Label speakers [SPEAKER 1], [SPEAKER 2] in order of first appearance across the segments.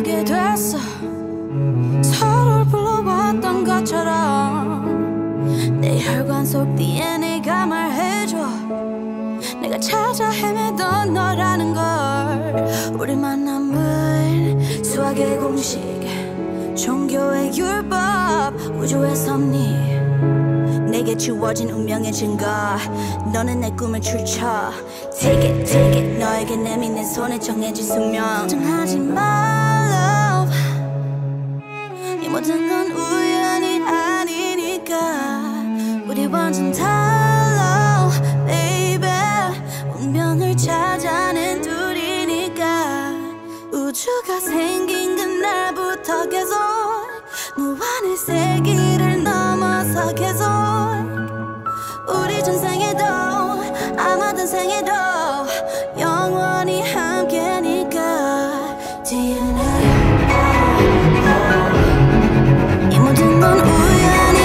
[SPEAKER 1] 하게 됐어. 서로를 불러왔던 것처럼 내 혈관 속 DNA가 말해줘. 내가 찾아 헤매던 너라는 걸. 우리 만남은 수학의 공식, 종교의 율법, 우주의 섭리, 내게 주어진 운명의 증거. 너는 내 꿈을 출처. Take it, take it. 너에게 내미는 손에 정해진 숙명. 걱정하지 마, love. 이 모든 건 우연이 아니니까. 우리 완전 달라, baby. 운명을 찾아낸 둘이니까. 우주가 생긴 그날부터 계속 무한의 세기를 넘어서 계속 우리 전생에도 아마도 생에도 영원히 함께니까. DNA. 이 모든 건 우연이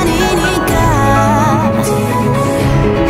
[SPEAKER 1] 아니니까. DNA.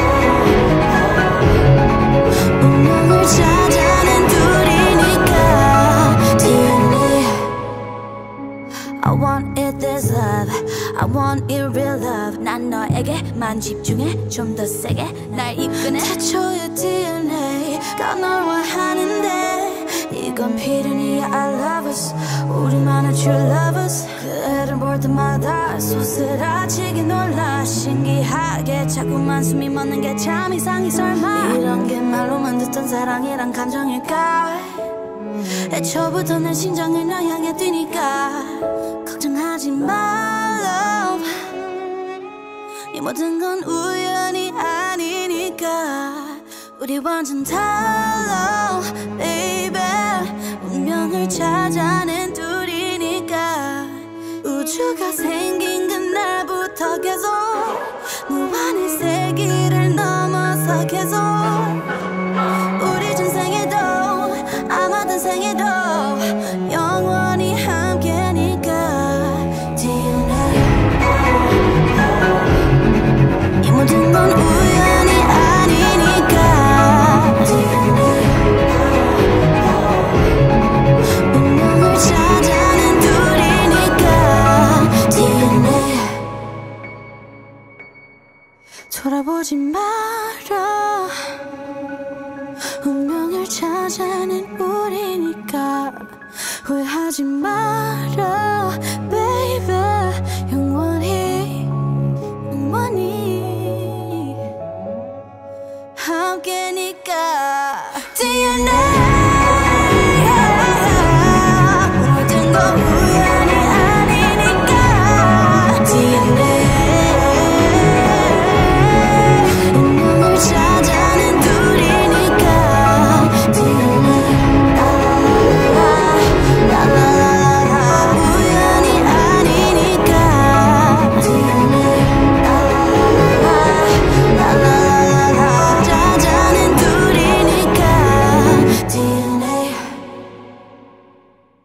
[SPEAKER 1] 운명을 찾아낸 둘이니까. DNA. I want it this love, I want it real love. 난 너에게만 집중해. 좀 더 세게 날 이끄네. 태초의 DNA가 널 원하는데 이건 필연이야. I love us, 우리만의 true lovers. 그 애를 볼 때마다 소스라치게 놀라. 신기하게 자꾸만 숨이 멎는 게 참 이상해. 설마 이런 게 말로만 듣던 사랑이란 감정일까. 애초부터 내 심장을 너 향해 뛰니까. 걱정하지 마, love. 이 모든 건 우연이 아니니까. 우리 완전 달라, baby. 운명을 찾아낸 둘이니까. 우주가 생긴 그날부터 계속 무한의 세기를 넘어서 계속 우리 전생에도 아마도 생에도 영원히 함께니까. DNA. 이 모든 건 우연이 아니니까. DNA. 운명을 찾아낸 둘이니까. DNA. 돌아보지 마라. 운명을 찾아낸 우리니까. 후회하지 마라.